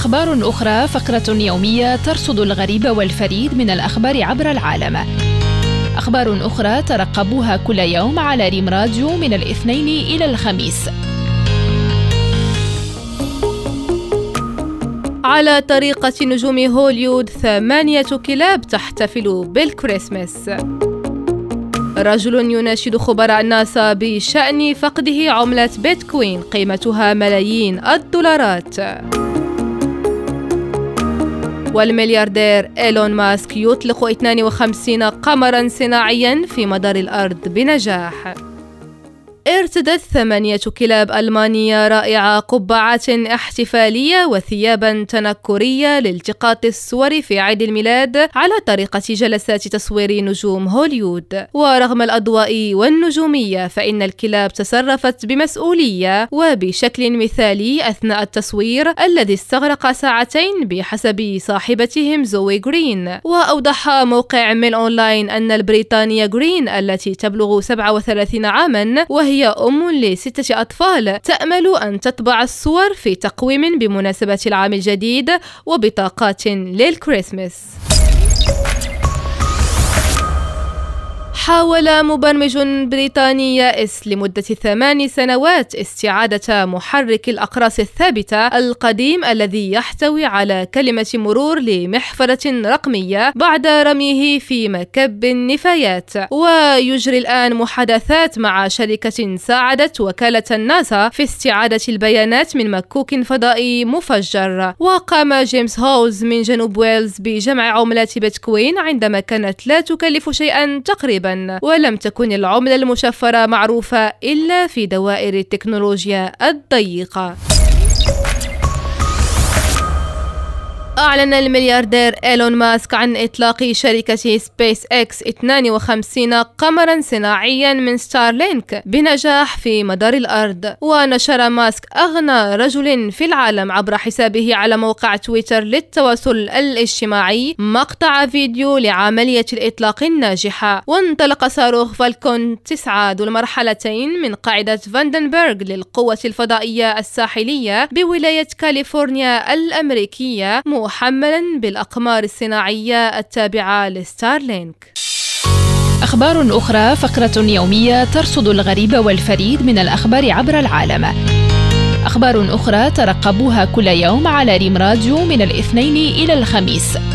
أخبار أخرى، فقرة يومية ترصد الغريب والفريد من الأخبار عبر العالم. أخبار أخرى ترقبوها كل يوم على ريم راديو من الاثنين إلى الخميس. على طريقة نجوم هوليوود 8 كلاب تحتفل بالكريسماس. رجل يناشد خبراء ناسا بشأن فقده عملة بيتكوين قيمتها ملايين الدولارات. والملياردير إيلون ماسك يطلق 52 قمراً صناعياً في مدار الأرض بنجاح. ارتدت 8 كلاب ألمانية رائعة قبعات احتفالية وثيابا تنكرية لالتقاط الصور في عيد الميلاد على طريقة جلسات تصوير نجوم هوليوود. ورغم الأضواء والنجومية فإن الكلاب تصرفت بمسؤولية وبشكل مثالي أثناء التصوير الذي استغرق ساعتين بحسب صاحبتهم زوي جرين. وأوضح موقع ميل أونلاين أن البريطانية جرين التي تبلغ 37 عاما وهي أم ل6 أطفال تأمل أن تطبع الصور في تقويم بمناسبة العام الجديد وبطاقات للكريسماس. حاول مبرمج بريطاني يائس لمدة 8 سنوات استعادة محرك الأقراص الثابتة القديم الذي يحتوي على كلمة مرور لمحفظة رقمية بعد رميه في مكب النفايات. ويجري الآن محادثات مع شركة ساعدت وكالة ناسا في استعادة البيانات من مكوك فضائي مفجر. وقام جيمس هولز من جنوب ويلز بجمع عملات بيتكوين عندما كانت لا تكلف شيئا تقريبا، ولم تكن العملة المشفرة معروفة إلا في دوائر التكنولوجيا الضيقة. أعلن الملياردير إيلون ماسك عن إطلاق شركة سبيس إكس 52 قمرا صناعيا من ستارلينك بنجاح في مدار الأرض. ونشر ماسك أغنى رجل في العالم عبر حسابه على موقع تويتر للتواصل الاجتماعي مقطع فيديو لعملية الإطلاق الناجحة. وانطلق صاروخ فالكون 9 ذو المرحلتين من قاعدة فاندنبرغ للقوة الفضائية الساحلية بولاية كاليفورنيا الأمريكية محملا بالأقمار الصناعية التابعة لستارلينك. أخبار أخرى، فقرة يومية ترصد الغريب والفريد من الأخبار عبر العالم. أخبار أخرى ترقبوها كل يوم على ريم راديو من الاثنين إلى الخميس.